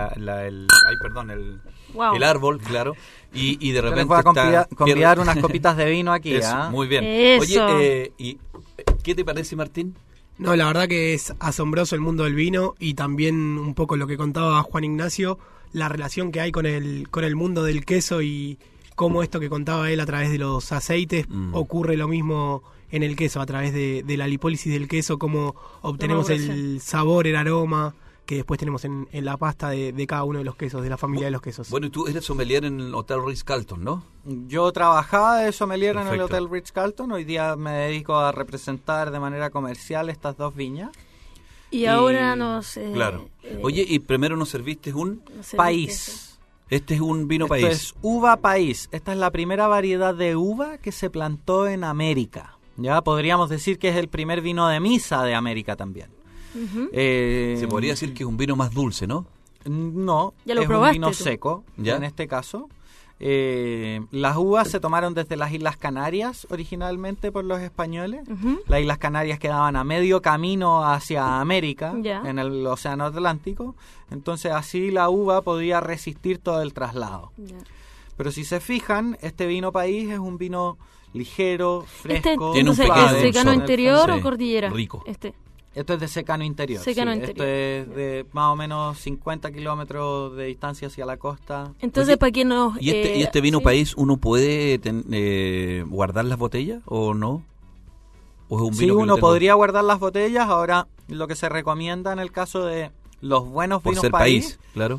el árbol, claro. Y de Yo les repente voy a convidar pierde- unas copitas de vino aquí. Eso, ¿Ah? muy bien. Eso. Oye, ¿qué te parece, Martín? No, la verdad que es asombroso el mundo del vino y también un poco lo que contaba Juan Ignacio, la relación que hay con el mundo del queso y cómo esto que contaba él a través de los aceites ocurre lo mismo en el queso, a través de la lipólisis del queso, cómo obtenemos el sabor, el aroma que después tenemos en la pasta de cada uno de los quesos, de la familia de los quesos. Bueno, y tú eres sommelier en el Hotel Ritz-Carlton, ¿no? Yo trabajaba de sommelier en el Perfecto. Hotel Ritz-Carlton. Hoy día me dedico a representar de manera comercial estas dos viñas. Y ahora nos... Claro. Oye, y primero nos serviste un País. Este es un vino Esto país. es uva país. Esta es la primera variedad de uva que se plantó en América. Ya podríamos decir que es el primer vino de misa de América también. Se podría decir que es un vino más dulce, ¿no? No, Ya lo es probaste un vino tú. seco, ¿Ya? en este caso. Las uvas se tomaron desde las Islas Canarias originalmente por los españoles. Las Islas Canarias quedaban a medio camino hacia América, Ya. en el Océano Atlántico. Entonces así la uva podía resistir todo el traslado. Ya. Pero si se fijan, este vino país es un vino ligero, fresco. Tiene un entonces, pequeño ¿es secano dulzor. interior Sí, o cordillera? rico. Esto es de secano interior. Secano sí. interior. Esto es de más o menos 50 kilómetros de distancia hacia la costa. Entonces, ¿para qué nos...? ¿Y este vino sí. país uno puede guardar las botellas o no? ¿O es un Sí, vino que uno lo tengo- podría guardar las botellas. Ahora, lo que se recomienda en el caso de los buenos por vinos ser país, claro.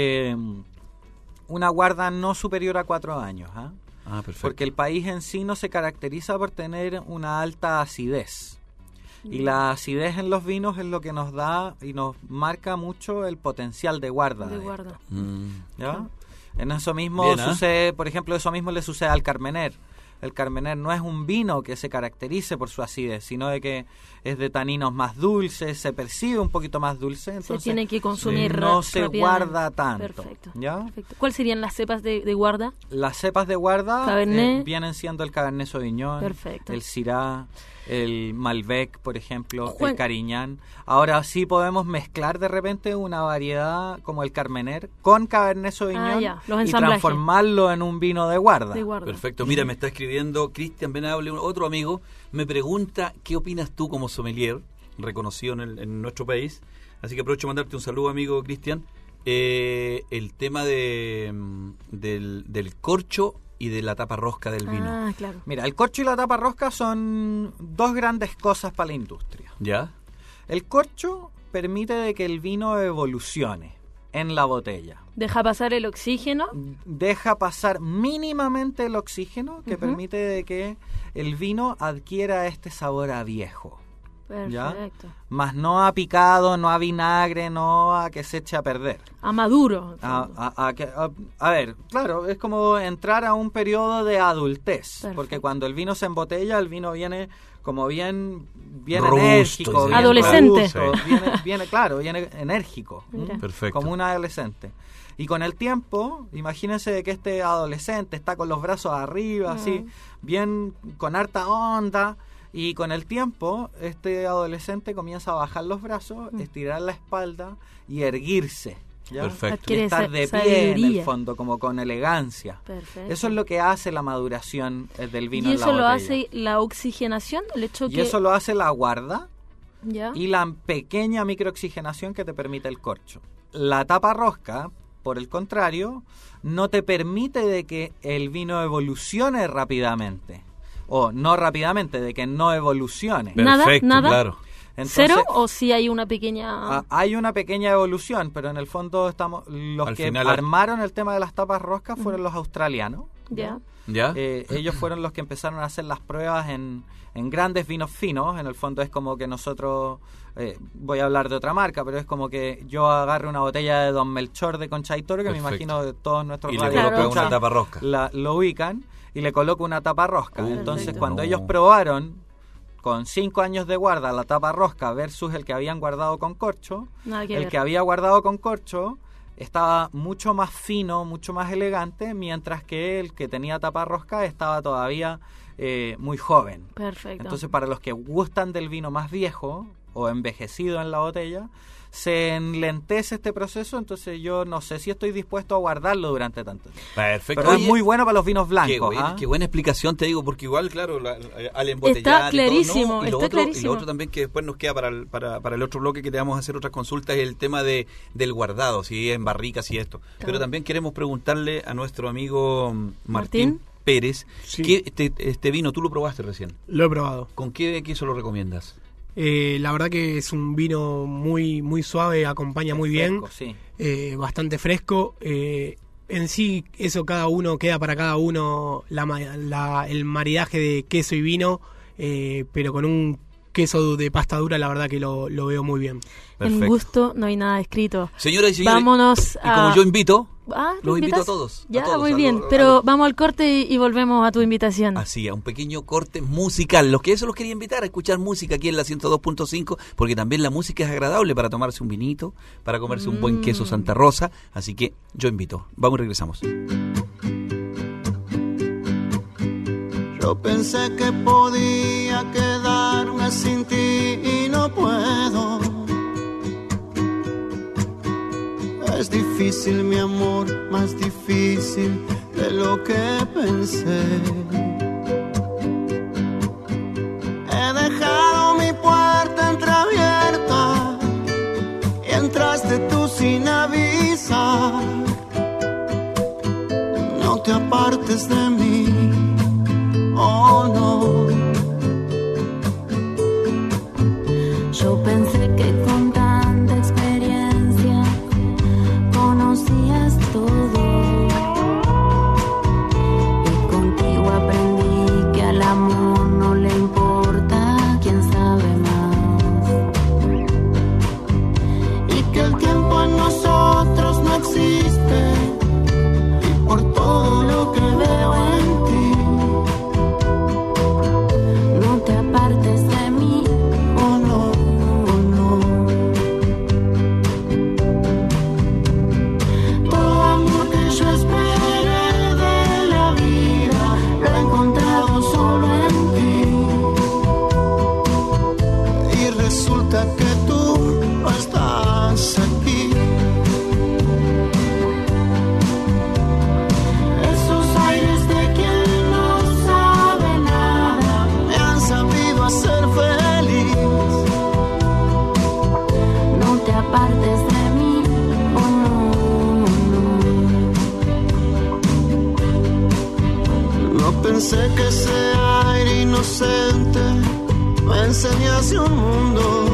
una guarda no superior a 4 años. ¿Ah? Ah, perfecto. Porque el país en sí no se caracteriza por tener una alta acidez. Y la acidez en los vinos es lo que nos da y nos marca mucho el potencial de guarda. De de guarda. esto, Mm. ¿ya? En eso mismo Bien, ¿ah? sucede, por ejemplo, eso mismo le sucede al Carmener. El Carmener no es un vino que se caracterice por su acidez, sino de que es de taninos más dulces, se percibe un poquito más dulce, entonces Se tiene que consumir no se rápidamente. guarda tanto. Perfecto. ¿Ya? Perfecto. ¿Cuáles serían las cepas de guarda? Las cepas de guarda Cabernet. vienen siendo el Cabernet Sauvignon, Perfecto. el Syrah, el Malbec, por ejemplo, Juan- el Carignan. Ahora sí podemos mezclar de repente una variedad como el Carmener con Cabernet Sauvignon ya, los y ensamblajes. transformarlo en un vino de guarda. De guarda. Perfecto. Mira, me está escribiendo Cristian Benable, otro amigo, me pregunta qué opinas tú como sommelier, reconocido en nuestro país. Así que aprovecho de mandarte un saludo, amigo Cristian. El tema del corcho y de la tapa rosca del vino. Ah, claro. Mira, el corcho y la tapa rosca son dos grandes cosas para la industria. ¿Ya? El corcho permite de que el vino evolucione en la botella. Deja pasar el oxígeno. Deja pasar mínimamente el oxígeno que permite de que el vino adquiera este sabor a viejo. Perfecto. Más no a picado, no a vinagre, no a que se eche a perder. A maduro. A ver, claro, es como entrar a un periodo de adultez. Perfecto. Porque cuando el vino se embotella, el vino viene como bien Robusto, enérgico. sí. Bien Adolescente. robusto, viene enérgico. Mira. Perfecto. Como un adolescente. Y con el tiempo, imagínense de que este adolescente está con los brazos arriba, así, bien con harta onda. Y con el tiempo, este adolescente comienza a bajar los brazos, estirar la espalda y erguirse. ¿ya? Perfecto. Y Adquiere estar de pie en sabiduría. el fondo, como con elegancia. Perfecto. Eso es lo que hace la maduración del vino ¿Y en la eso lo botella. hace la oxigenación? El hecho Y que... eso lo hace la guarda ¿Ya? y la pequeña microoxigenación que te permite el corcho. La tapa rosca, por el contrario, no te permite de que el vino evolucione rápidamente. O no rápidamente, de que no evolucione. Nada, Perfecto, nada. claro. Entonces, ¿Cero o sí hay una pequeña...? hay una pequeña evolución, pero en el fondo estamos los Al que final- armaron el tema de las tapas roscas fueron los australianos. ¿Ya? ¿Ya? Ellos fueron los que empezaron a hacer las pruebas en grandes vinos finos. En el fondo es como que nosotros, voy a hablar de otra marca, pero es como que yo agarre una botella de Don Melchor de Concha y Toro, que Perfecto. me imagino que todos nuestros Y le radios coloca escuchan, una tapa rosca. lo ubican y le coloco una tapa rosca. Entonces Perfecto. cuando No. ellos probaron con 5 años de guarda la tapa rosca versus el que habían guardado con corcho, Nada que el ver. que había guardado con corcho estaba mucho más fino, mucho más elegante, mientras que el que tenía tapa rosca estaba todavía muy joven. Perfecto. Entonces, para los que gustan del vino más viejo o envejecido en la botella, se enlentece este proceso, entonces yo no sé si estoy dispuesto a guardarlo durante tanto tiempo. Perfecto. Pero Oye, es muy bueno para los vinos blancos. qué buena explicación, te digo, porque igual, claro, al embotellar Está y clarísimo, todo, ¿no? Y lo está otro, y clarísimo. lo otro también que después nos queda para el otro bloque, que te vamos a hacer otras consultas, es el tema del guardado, si es en barricas y esto. Pero también queremos preguntarle a nuestro amigo Martín Pérez, Sí. que este vino tú lo probaste recién. Lo he probado. ¿Con qué queso lo recomiendas? La verdad que es un vino muy muy suave, acompaña muy bien, Fresco, sí. bastante fresco. En sí, eso queda para cada uno el maridaje de queso y vino, pero con un queso de pasta dura, la verdad que lo veo muy bien. En gusto no hay nada escrito. Señoras y señores, Vámonos y como yo invito, Ah, ¿lo los invito invitas? a todos. Ya, a todos, muy a bien. lo- Pero vamos al corte y volvemos a tu invitación. Así, a un pequeño corte musical. Los que eso los quería invitar a escuchar música aquí en la 102.5, porque también la música es agradable para tomarse un vinito, para comerse un buen queso Santa Rosa. Así que yo invito. Vamos y regresamos. Yo pensé que podía quedarme sin ti y no puedo. Es difícil, mi amor, más difícil de lo que pensé. He dejado mi puerta entreabierta y entraste tú sin avisar. No te apartes de mí, oh no. Yo pensé que con tanta experiencia conocías todo, y contigo aprendí que al amor no le importa quién sabe más, Y que el tiempo en nosotros no existe, y por todo lo que veo en ti, no te apartes de mí. oh no, oh no. Todo amor que yo esperé de la vida lo he encontrado solo en ti. Y resulta que tú no estás aquí. Esos aires de quien no sabe nada me han sabido hacer feliz. No te apartes de mí, oh no, no. No pensé que ese aire inocente me enseñase un mundo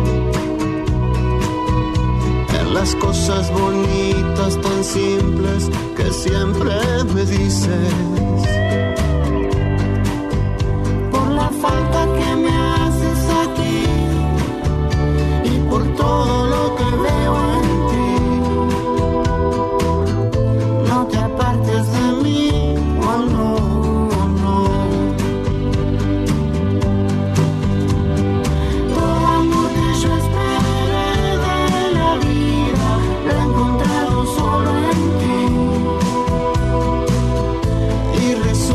en las cosas bonitas tan simples que siempre me dices. Por la falta que me haces aquí y por todo lo que veo en ti. No te apartes de mí, oh no, oh no. Todo amor que yo esperé de la vida lo he encontrado solo en ti. Y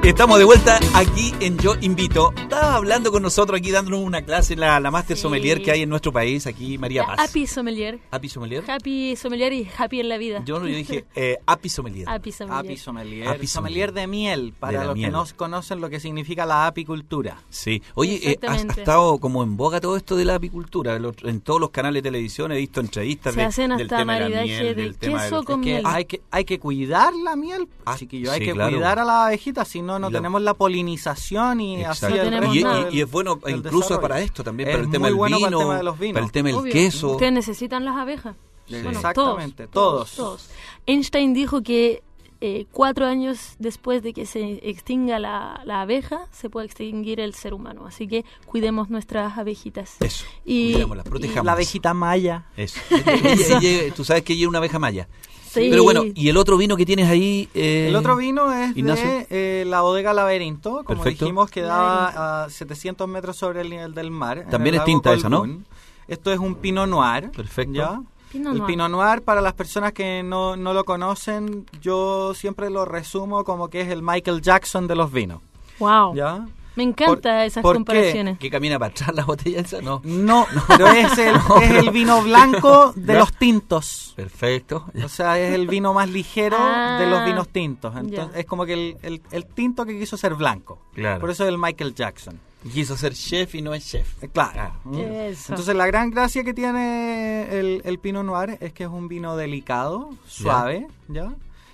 Estamos de vuelta aquí en Yo Invito. Estaba hablando con nosotros aquí, dándonos una clase en la Master Sí. Sommelier que hay en nuestro país, aquí María Paz. Happy Sommelier. ¿Happy Sommelier? Happy Sommelier y happy en la vida. Yo dije Happy Sommelier. Happy Sommelier. Api sommelier. Api Sommelier de miel, para la los miel. que no conocen lo que significa la apicultura. Sí. Oye, ha Exactamente. estado como en boga todo esto de la apicultura. En todos los canales de televisión he visto entrevistas Se hacen del hasta tema de la maridaje miel, de del tema queso del... con Es que miel. hay que cuidar la miel, chiquillo. Hay sí, que claro. cuidar a las abejitas, si no, no La- tenemos la polinización y así Exacto. No el tenemos resto nada. Y es bueno del incluso desarrollo. para esto también, Es para el tema muy del bueno vino, para el tema de los vinos. para el tema del Obvio. queso. Ustedes necesitan las abejas. Sí. Exactamente, todos. Einstein dijo que 4 años después de que se extinga la abeja, se puede extinguir el ser humano. Así que cuidemos nuestras abejitas. Eso. Y- Cuidémoslas, protejámoslas. La abejita maya. Eso. Eso. Tú sabes que ella es una abeja maya. Sí. Pero bueno, y el otro vino que tienes ahí... El otro vino es Ignacio. de la bodega Laberinto, como Perfecto. dijimos, quedaba a 700 metros sobre el nivel del mar. en También el es lago tinta esa, ¿no? Colbún. Esto es un Pinot Noir. Perfecto. ¿Ya? Pinot El Noir. Pinot Noir, para las personas que no lo conocen, yo siempre lo resumo como que es el Michael Jackson de los vinos. Wow. ¿Ya? Me encantan esas ¿por qué? comparaciones. ¿Que camina para atrás la botella esa? No. No, pero es el vino blanco de Ya. los tintos. Perfecto. O sea, es el vino más ligero Ah, de los vinos tintos. Entonces, ya. es como que el tinto que quiso ser blanco. Claro. Por eso es el Michael Jackson. Quiso ser chef y no es chef. Claro. Eso. Entonces, la gran gracia que tiene el Pinot Noir es que es un vino delicado, suave, ¿ya?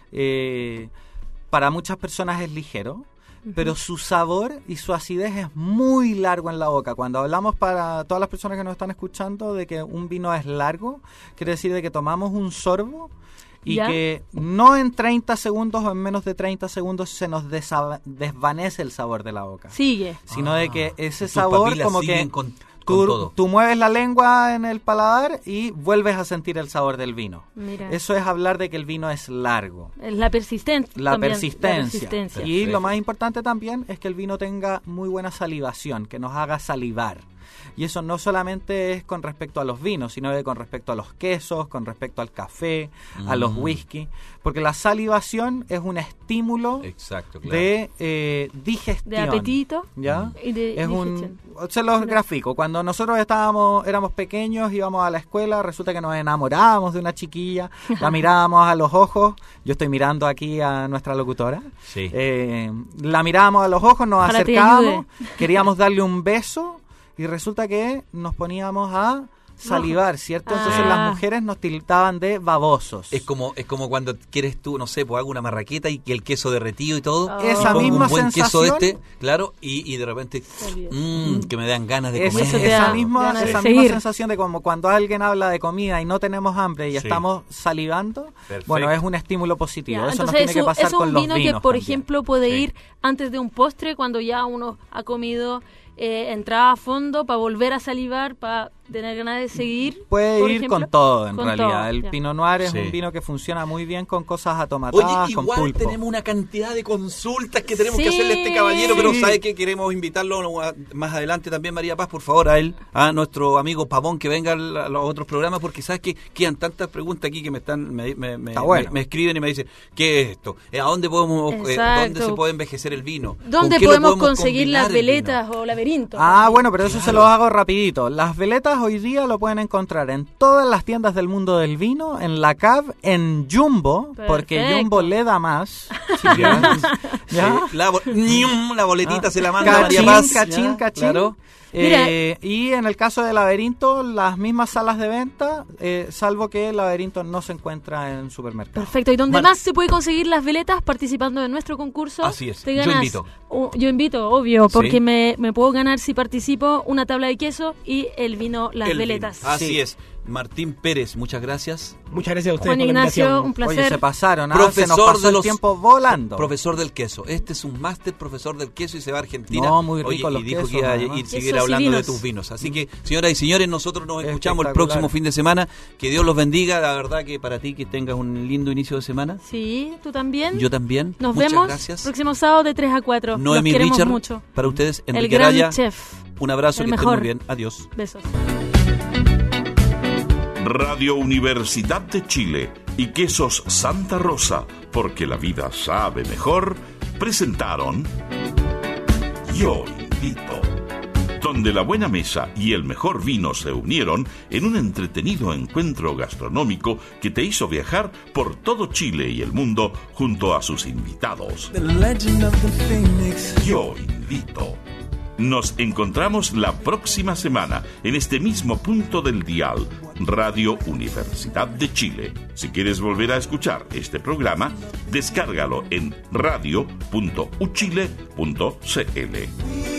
Para muchas personas es ligero, pero su sabor y su acidez es muy largo en la boca. Cuando hablamos para todas las personas que nos están escuchando de que un vino es largo, quiere decir de que tomamos un sorbo y ¿Ya? que no en 30 segundos o en menos de 30 segundos se nos desvanece el sabor de la boca. Sigue. Sino de que ese Tus sabor papilas como que siguen con todo. tú mueves la lengua en el paladar y vuelves a sentir el sabor del vino. Mira. Eso es hablar de que el vino es largo. Es la persistencia. La también, persistencia. la persistencia. Y Perfecto. lo más importante también es que el vino tenga muy buena salivación, que nos haga salivar. Y eso no solamente es con respecto a los vinos, sino que con respecto a los quesos, con respecto al café, a los whisky. Porque la salivación es un estímulo Exacto, claro. de digestión. De apetito ¿Ya? y de Es digestión. se los grafico. Cuando nosotros éramos pequeños, íbamos a la escuela, resulta que nos enamorábamos de una chiquilla, la mirábamos a los ojos. Yo estoy mirando aquí a nuestra locutora. Sí. La mirábamos a los ojos, nos Ojalá te acercábamos, queríamos darle un beso y resulta que nos poníamos a salivar, ¿cierto? Entonces Ah. las mujeres nos tildaban de babosos. Es como cuando quieres tú, no sé, pues hago una marraqueta y que el queso derretido y todo. Oh. Esa y pongo misma un buen queso sensación. de claro, y de repente, que me dan ganas de Es- comer. Eso te esa da misma, ganas de esa seguir. misma sensación de como cuando alguien habla de comida y no tenemos hambre y Sí. estamos salivando, Perfecto. bueno, es un estímulo positivo. Ya, Eso nos entonces tiene que pasar es un con los vino vinos que, por también. ejemplo, puede Sí. ir antes de un postre, cuando ya uno ha comido, entrar a fondo para volver a salivar, para tener ganas de seguir. Puede por ir ejemplo. con todo, en Con realidad. todo, El ya. Pinot Noir es Sí. un vino que funciona muy bien con cosas atomatadas, Oye, con igual pulpo. tenemos una cantidad de consultas que tenemos que Sí. hacerle a este caballero, pero Sí. ¿sabe qué? Queremos invitarlo más adelante también, María Paz, por favor, a él, a nuestro amigo Pavón, que venga a los otros programas, porque sabes que quedan tantas preguntas aquí que me Está bueno. me escriben y me dicen, ¿qué es esto? ¿A dónde podemos, Exacto. dónde se puede envejecer el vino? ¿Dónde ¿Con qué lo podemos conseguir combinar las el vino? veletas o laberintos? Ah, bueno, pero eso se los hago rapidito. Las veletas hoy día lo pueden encontrar en todas las tiendas del mundo del vino, en la CAV, en Jumbo, porque Perfecto. Jumbo le da más. Ya. ¿Ya? Sí, la boletita se la manda Cachín, María Paz. cachín, Ya, cachín. Claro. Mira. Y en el caso de Laberinto, las mismas salas de venta, salvo que Laberinto no se encuentra en supermercados. Perfecto. ¿Y dónde Mar- más se puede conseguir las veletas? Participando en nuestro concurso. Así es. Te Yo ganas invito. Yo invito, obvio, Sí. porque me puedo ganar si participo una tabla de queso y el vino, las El veletas. vino. Así Sí. es. Martín Pérez, muchas gracias. Muchas gracias a ustedes Juan por la Ignacio, invitación. un placer. Oye, se pasaron, se Profesor nos pasó de el los- tiempo volando. Profesor del queso. Este es un máster profesor del queso y se va a Argentina. No, muy rico Oye, los y dijo quesos, que iba a además. ir seguir Quesos y hablando de vinos. tus vinos. Así que, señoras y señores, nosotros nos escuchamos el Espectacular. próximo fin de semana. Que Dios los bendiga. La verdad que para ti que tengas un lindo inicio de semana. Sí, tú también. Yo también. Nos Muchas vemos gracias. próximo sábado de 3 a 4. Noemi Los queremos Richard, mucho. para ustedes, El Enrique gran Araya. chef. Un abrazo, el que estén mejor. muy bien. Adiós. Besos. Radio Universidad de Chile y Quesos Santa Rosa, porque la vida sabe mejor, presentaron Yo Invito, donde la buena mesa y el mejor vino se unieron en un entretenido encuentro gastronómico que te hizo viajar por todo Chile y el mundo junto a sus invitados. Yo Invito. Nos encontramos la próxima semana en este mismo punto del dial, Radio Universidad de Chile. Si quieres volver a escuchar este programa, descárgalo en radio.uchile.cl.